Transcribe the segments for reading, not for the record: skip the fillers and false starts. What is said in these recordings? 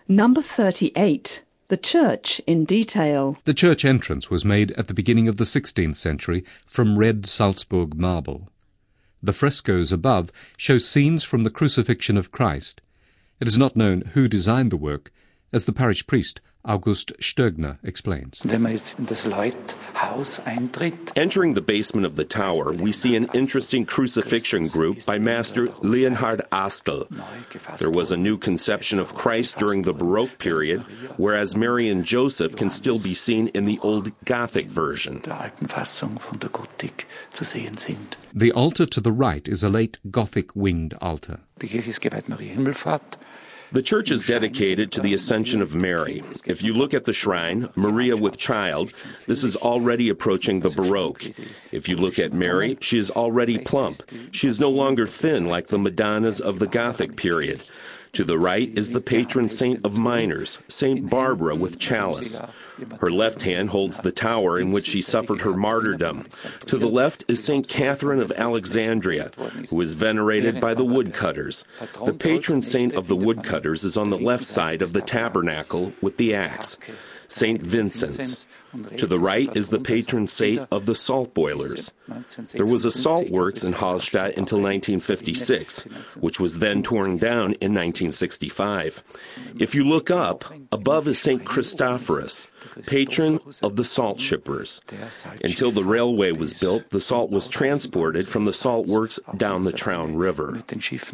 Number 38. The church in detail. The church entrance was made at the beginning of the 16th century from red Salzburg marble. The frescoes above show scenes from the crucifixion of Christ. It is not known who designed the work, as the parish priest August Stögner explains. Entering the basement of the tower, we see an interesting crucifixion group by Master Leonhard Askel. There was a new conception of Christ during the Baroque period, whereas Mary and Joseph can still be seen in the old Gothic version. The altar to the right is a late Gothic winged altar. The church is dedicated to the Ascension of Mary. If you look at the shrine, Maria with Child, this is already approaching the Baroque. If you look at Mary, she is already plump. She is no longer thin like the Madonnas of the Gothic period. To the right is the patron saint of miners, Saint Barbara with chalice. Her left hand holds the tower in which she suffered her martyrdom. To the left is Saint Catherine of Alexandria, who is venerated by the woodcutters. The patron saint of the woodcutters is on the left side of the tabernacle with the axe, Saint Vincent. To the right is the patron saint of the salt boilers. There was a salt works in Hallstatt until 1956, which was then torn down in 1965. If you look up, above is Saint Christophorus, patron of the salt shippers. Until the railway was built, the salt was transported from the salt works down the Traun River.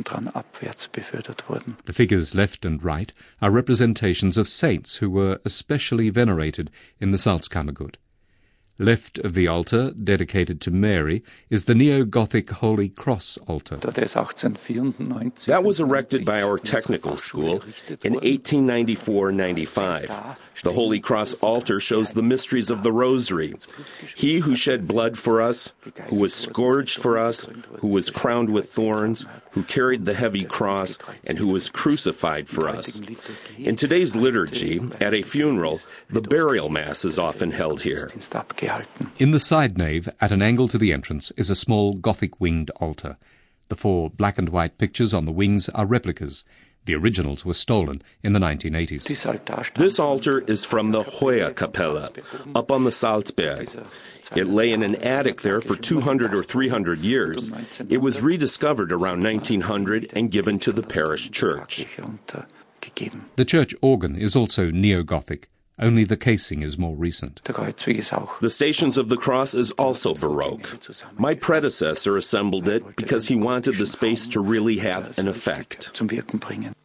The figures left and right are representations of saints who were especially venerated in the Salzkammergut. Left of the altar, dedicated to Mary, is the neo-Gothic Holy Cross altar. That was erected by our technical school in 1894-95. The Holy Cross altar shows the mysteries of the Rosary. He who shed blood for us, who was scourged for us, who was crowned with thorns, who carried the heavy cross, and who was crucified for us. In today's liturgy, at a funeral, the burial mass is often held here. In the side nave, at an angle to the entrance, is a small Gothic winged altar. The 4 black and white pictures on the wings are replicas. The originals were stolen in the 1980s. This altar is from the Hoya Kapelle, up on the Salzberg. It lay in an attic there for 200 or 300 years. It was rediscovered around 1900 and given to the parish church. The church organ is also neo-Gothic. Only the casing is more recent. The Stations of the Cross is also Baroque. My predecessor assembled it because he wanted the space to really have an effect.